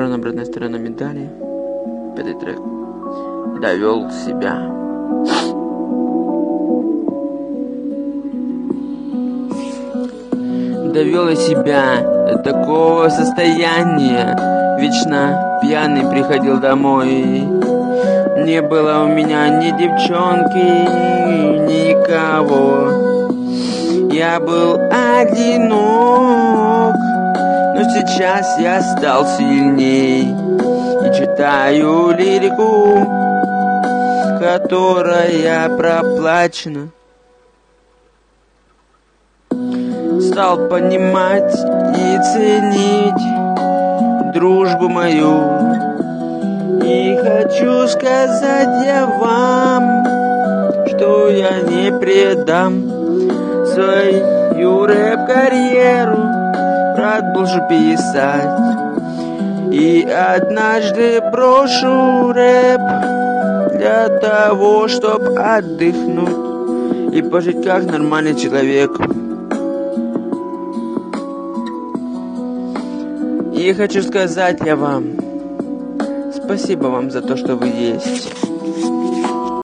обратная сторона медали. 5-й трек. Довел себя. Довел я себя до такого состояния. Вечно пьяный приходил домой. Не было у меня ни девчонки, никого. Я был одинок, но сейчас я стал сильней и читаю лирику, которая проплачена. Стал понимать и ценить дружбу мою. И хочу сказать я вам, что я не предам свою рэп-карьеру, продолжу писать. И однажды брошу рэп для того, чтоб отдохнуть и пожить как нормальный человек. И хочу сказать я вам, спасибо вам за то, что вы есть.